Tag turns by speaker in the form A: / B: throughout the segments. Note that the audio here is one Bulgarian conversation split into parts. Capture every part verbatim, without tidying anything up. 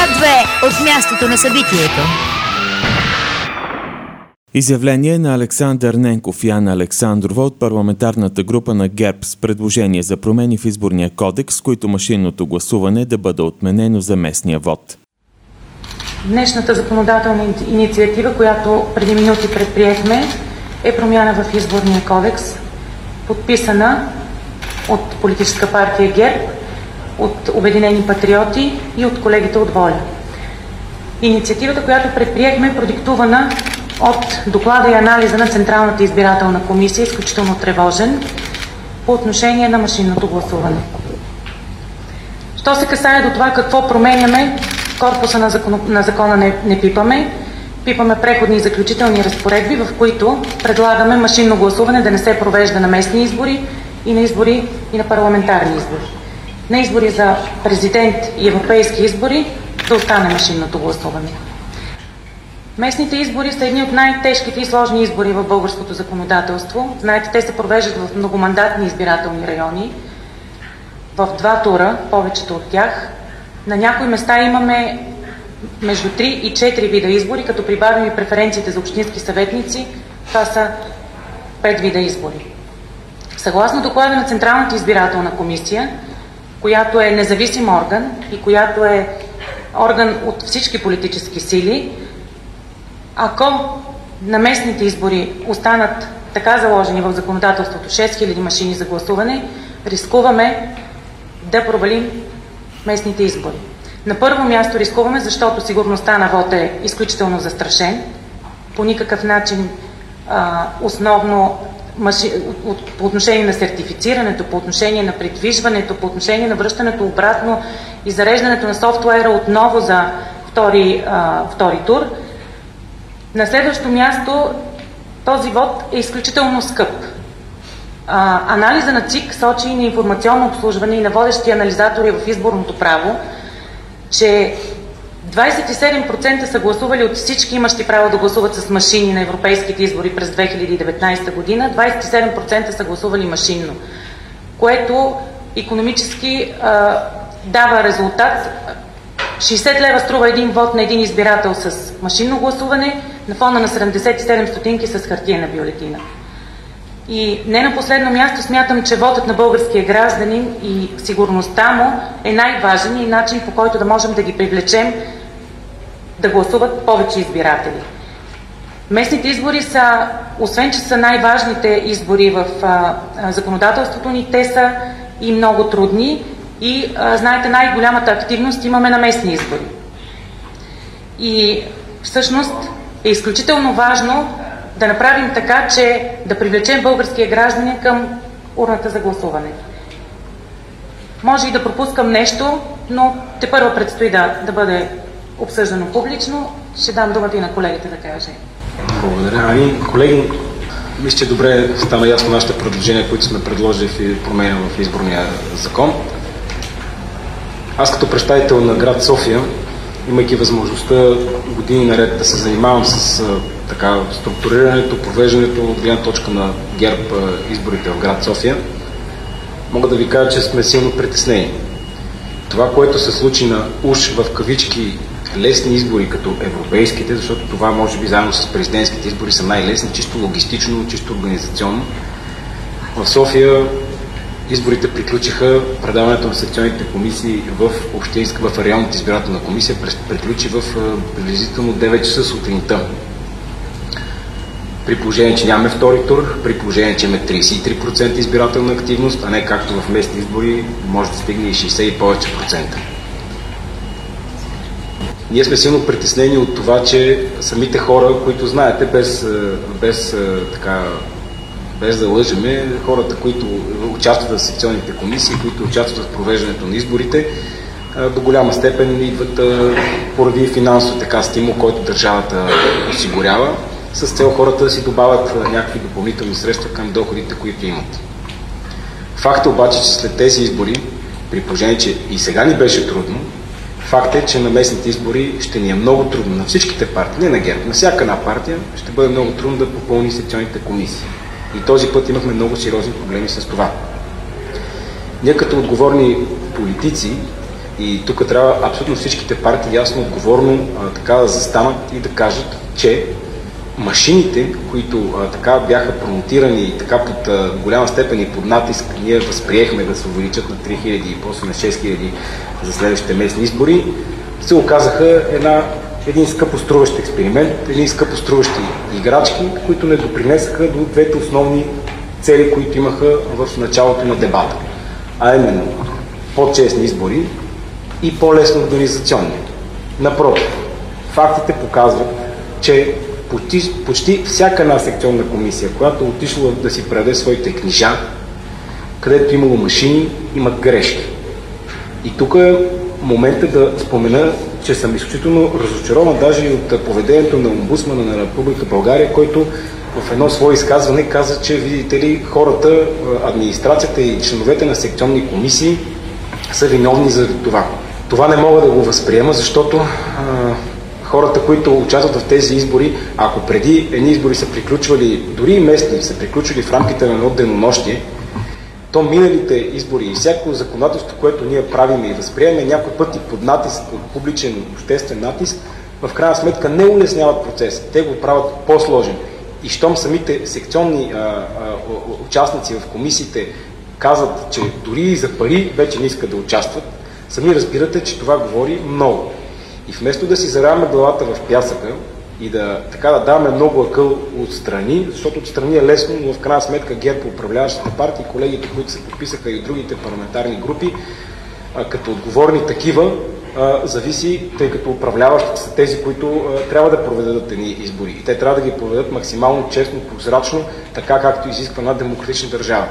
A: Град две от мястото на събитието.
B: Изявление на Александър Ненков и Анна Александрова от парламентарната група на ГЕРБ с предложение за промени в изборния кодекс, с които машинното гласуване да бъде отменено за местния вод.
C: Днешната законодателна инициатива, която преди минути предприехме, е промяна в изборния кодекс, подписана от политическа партия ГЕРБ, от Обединени патриоти и от колегите от ВОЛЯ. Инициативата, която предприехме, е продиктувана от доклада и анализа на Централната избирателна комисия, изключително тревожен по отношение на машинното гласуване. Що се касае до това какво променяме, корпуса на, закон, на закона не, не пипаме. Пипаме преходни и заключителни разпоредби, в които предлагаме машинно гласуване да не се провежда на местни избори и на избори и на парламентарни избори. На избори за президент и европейски избори да остане машинното гласуване. Местните избори са едни от най-тежките и сложни избори в българското законодателство. Знаете, те се провеждат в многомандатни избирателни райони, в два тура, повечето от тях. На някои места имаме между три и четири вида избори, като прибавим и преференциите за общински съветници, това са пет вида избори. Съгласно доклада на Централната избирателна комисия, която е независим орган и която е орган от всички политически сили, ако на местните избори останат така заложени в законодателството шест хиляди машини за гласуване, рискуваме да провалим местните избори. На първо място рискуваме, защото сигурността на вота е изключително застрашен. По никакъв начин а, основно маши... по отношение на сертифицирането, по отношение на придвижването, по отношение на връщането обратно и зареждането на софтуера отново за втори, а, втори тур. На следващо място този вод е изключително скъп. А, анализа на ЦИК сочи и на информационно обслужване и на водещи анализатори в изборното право, че двадесет и седем процента са гласували от всички имащи право да гласуват с машини на европейските избори през две хиляди и деветнадесета година, двадесет и седем процента са гласували машинно, което икономически а, дава резултат. шейсет лева струва един вод на един избирател с машинно гласуване, на фона на седемдесет и седем стотинки с хартиена бюлетина. И не на последно място смятам, че вотът на българския гражданин и сигурността му е най-важен и начин, по който да можем да ги привлечем да гласуват повече избиратели. Местните избори са, освен че са най-важните избори в а, а, законодателството ни, те са и много трудни и, а, знаете, най-голямата активност имаме на местни избори. И всъщност е изключително важно да направим така, че да привлечем българския гражданин към урната за гласуване. Може и да пропускам нещо, но тепърва предстои да, да бъде обсъждано публично. Ще дам думата и на колегите да каже.
D: Благодаря. Ами, колеги, мисля, че добре стана ясно нашите предложения, които сме предложили в промени в изборния закон. Аз като представител на град София, имайки възможността години наред да се занимавам с така, структурирането, провеждането от гледна точка на ГЕРБ изборите в град София, мога да ви кажа, че сме силно притеснени. Това, което се случи на уж в кавички лесни избори, като европейските, защото това може би заедно с президентските избори са най-лесни, чисто логистично, чисто организационно. В София изборите приключиха, предаването на секционните комисии в общинска, в районната избирателна комисия приключи в приблизително девет часа сутринта. При положение, че нямаме втори тур, при положение, че имаме тридесет и три процента избирателна активност, а не както в местни избори може да стигне и шейсет и повече процента. Ние сме силно притеснени от това, че самите хора, които знаете, без, без, така, без да лъжеме, хората, които участват в секционните комисии, които участват в провеждането на изборите, до голяма степен идват поради финансово така стимул, който държавата осигурява, с цел хората да си добавят някакви допълнителни средства към доходите, които имат. Факт е обаче, че след тези избори, при положение, че и сега ни беше трудно, факт е, че на местните избори ще ни е много трудно на всичките партии, не на ГЕРБ, на всяка една партия ще бъде много трудно да попълни секционните комисии. И този път имахме много сериозни проблеми с това. Ние като отговорни политици И тук трябва абсолютно всичките партии ясно, отговорно а, така да застанат и да кажат, че машините, които а, така бяха промотирани и така под а, голяма степен и под натиск, ние възприехме да се увеличат на три хиляди и после на шест хиляди за следващите местни избори, се оказаха една, един скъпоструващ експеримент, едни скъпоструващи играчки, които не допринесаха до двете основни цели, които имаха в началото на дебата. А именно по-честни избори и по-лесно организационни. Напротив, фактите показват, че почти, почти всяка една секционна комисия, която отишла да си предаде своите книжа, където имало машини, имат грешки. И тук е момента да спомена, че съм изключително разочарован даже и от поведението на омбудсмана на Република България, който в едно свое изказване каза, че видите ли, хората, администрацията и членовете на секционни комисии са виновни за това. Това не мога да го възприема, защото а, хората, които участват в тези избори, ако преди едни избори са приключвали, дори и местни, са приключвали в рамките на едно денонощие, то миналите избори и всяко законодателство, което ние правим и възприемаме някой път и под натиск, под публичен обществен натиск, в крайна сметка не улесняват процеса. Те го правят по-сложен. И щом самите секционни а, а, участници в комисиите казват, че дори и за пари вече не искат да участват, сами разбирате, че това говори много. И вместо да си заравяме главата в пясъка и да, така, да даваме много акъл отстрани, защото отстрани е лесно, но в крайна сметка ГЕРБ, управляващите партии, колегите, които се подписаха и от другите парламентарни групи, а, като отговорни такива, а, зависи, тъй като управляващите са тези, които а, трябва да проведат едни избори. И те трябва да ги проведат максимално честно, прозрачно, така както изисква една демократична държава.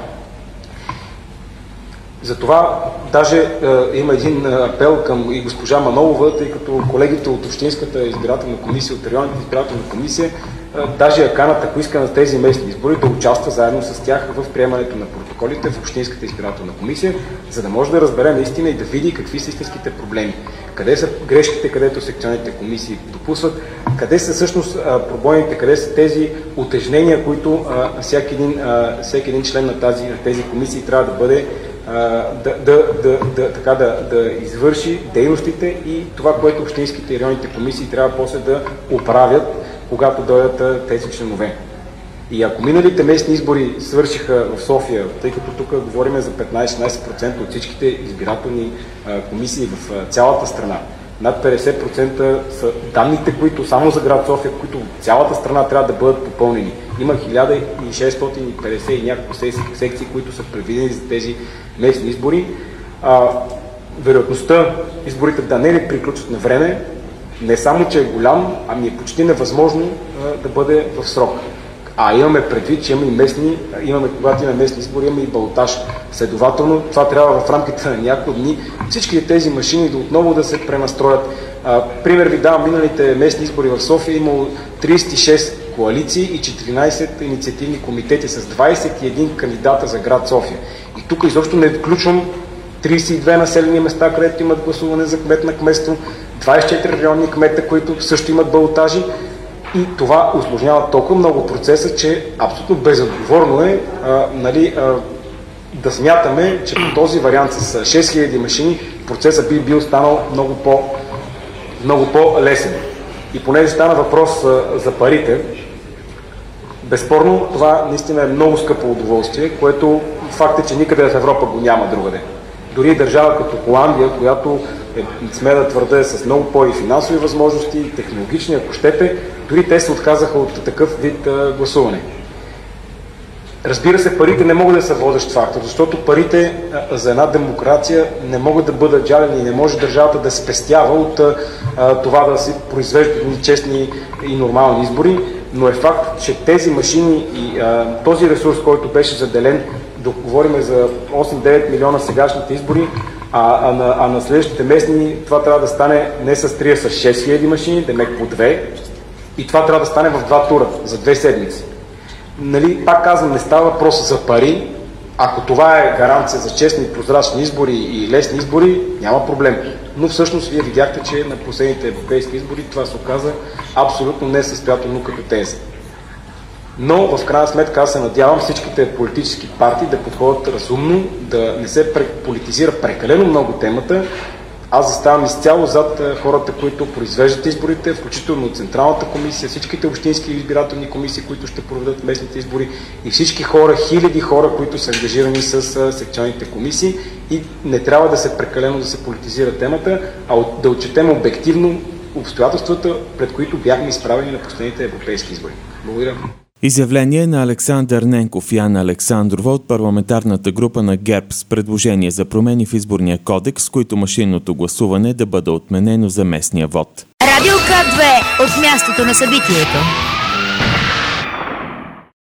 D: Затова даже е, има един апел към и госпожа Манолова, тъй като колегите от Общинската избирателна комисия, от районната избирателна комисия, е, даже я канат, ако иска на тези местни избори, да участва заедно с тях в приемането на протоколите в Общинската избирателна комисия, за да може да разбере наистина и да види какви са истинските проблеми. Къде са грешките, където секционните комисии допусват, къде са всъщност пробойните, къде са тези утежнения, които а, всеки, един, а, всеки един член на, тази, на тези комисии трябва да бъде Да, да, да, да, така, да, да извърши дейностите и това, което общинските и районните комисии трябва после да оправят, когато дойдат тези членове. И ако миналите местни избори свършиха в София, тъй като тук говорим за петнайсет-шестнайсет процента от всичките избирателни а, комисии в а, цялата страна, над петдесет процента са данните, които само за град София, които цялата страна трябва да бъдат попълнени. Има хиляда и шестстотин и петдесет и няколко секции, които са предвидени за тези местни избори. А, вероятността изборите да не ли приключат на време, не само, че е голям, ами е почти невъзможно а, да бъде в срок. А имаме предвид, че имаме и местни, имаме, когато имаме местни избори, имаме и балотаж. Следователно, това трябва в рамките на няколко дни всички тези машини да отново да се пренастроят. А, пример ви давам, миналите местни избори в София имало трийсет и шест коалиции и четиринайсет инициативни комитети с двайсет и един кандидата за град София. И тук изобщо не включвам трийсет и две населени места, където имат гласуване за кмет на кметство, двайсет и четири районни кмета, които също имат балотажи. И това усложнява толкова много процеса, че абсолютно безотговорно е а, нали, а, да смятаме, че по този вариант с шест хиляди машини процесът би бил станал много, по, много по-лесен. И понеже стана въпрос а, за парите, безспорно това наистина е много скъпо удоволствие, което факт е, че никъде в Европа го няма другаде. Дори държава като Холандия, която е, сме да твърда, е с много по-и финансови възможности, технологични, ако щете, дори те се отказаха от такъв вид а, гласуване. Разбира се, парите не могат да са водещ фактор, защото парите а, за една демокрация не могат да бъдат жалени и не може държавата да спестява от а, това да се произвеждат честни и нормални избори, но е факт, че тези машини и а, този ресурс, който беше заделен, да говорим за осем-девет милиона сегашните избори, а, а, на, а на следващите местни това трябва да стане не с три, а с шест хиляди машини, демек по две, и това трябва да стане в два тура, за две седмици. Нали, пак казвам, не става въпрос за пари. Ако това е гаранция за честни и прозрачни избори и лесни избори, няма проблем. Но всъщност вие видяхте, че на последните европейски избори това се оказа абсолютно несъстоятелно като теза. Но в крайна сметка аз се надявам всичките политически партии да подходят разумно, да не се политизира прекалено много темата, Аз заставам изцяло зад хората, които произвеждат изборите, включително Централната комисия, всичките общински избирателни комисии, които ще проведат местните избори и всички хора, хиляди хора, които са ангажирани с секционните комисии, и не трябва да се прекалено да се политизира темата, а да отчетем обективно обстоятелствата, пред които бяхме изправени на последните европейски избори. Благодаря.
B: Изявление на Александър Ненков и Анна Александрова от парламентарната група на ГЕРБ с предложение за промени в изборния кодекс, с които машинното гласуване да бъде отменено за местния вод.
A: Радио К две от мястото на събитието.